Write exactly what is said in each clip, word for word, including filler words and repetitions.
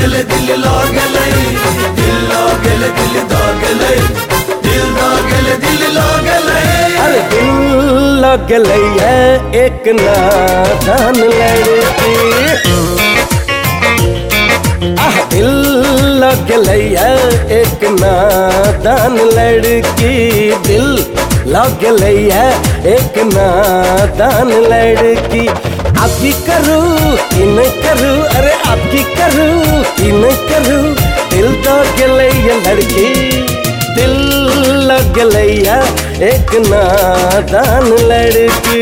गेले दिल लागले दिल लागले दिल दागले दिल दागले दिल लागले। अरे दिल लागले एक नादान लड़की, आह दिल लागले एक नादान लड़की, दिल लागले एक नादान लड़की। आपकी करूँ कि नहीं करूँ, अरे आपकी करूँ कि नहीं करूँ, दिल तो गले ये लड़की, दिल लग गले एक नादान लड़की।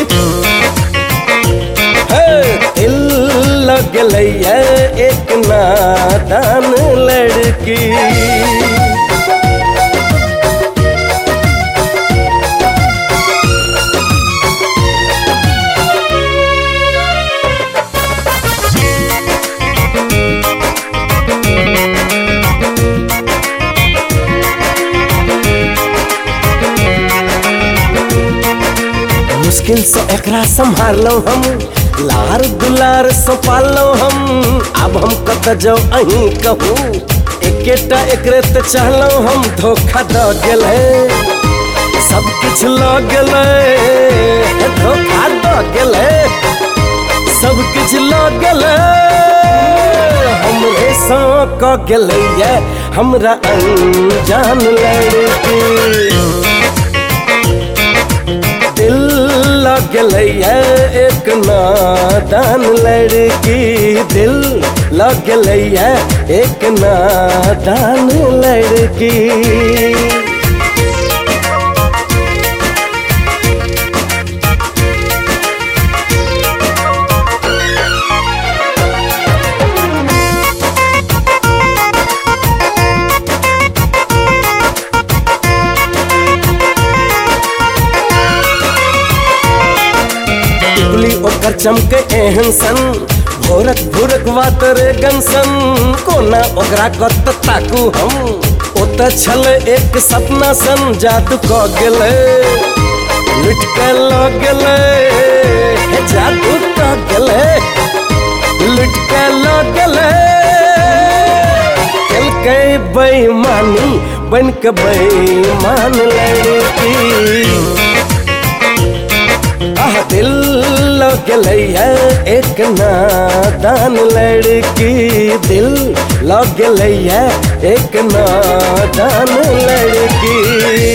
दिल लग गले एक नादान लड़की। मुश्किल से एकरा संभालो हम, लार दुलार से पालो हम। अब हम कत जाओ अहीं कहूँ, एकेटा एकरे ते चाहलो हम। धोखा द गेले सब कुछ लो गेले, धोखा द गेले सब कुछ लो गेले। हमरे सो क गेले हमरा अनजान लड़की। दिल लग गले एक नादान लड़की, दिल लग गले एक नादान लड़की। ओकर चमके एहन सन, भोरक भोरक वातरे गनसन। कोना ओकरा कत ताकू हम, ओत छल एक सपना सन। जादू क गेले लुट के ल गेले, जादू क गेले लुट के ल गेले। दिल के बेईमानी बन के बेईमान लड़की। आह दिल लग गले एक नादान लड़की, दिल लग गले एक नादान लड़की।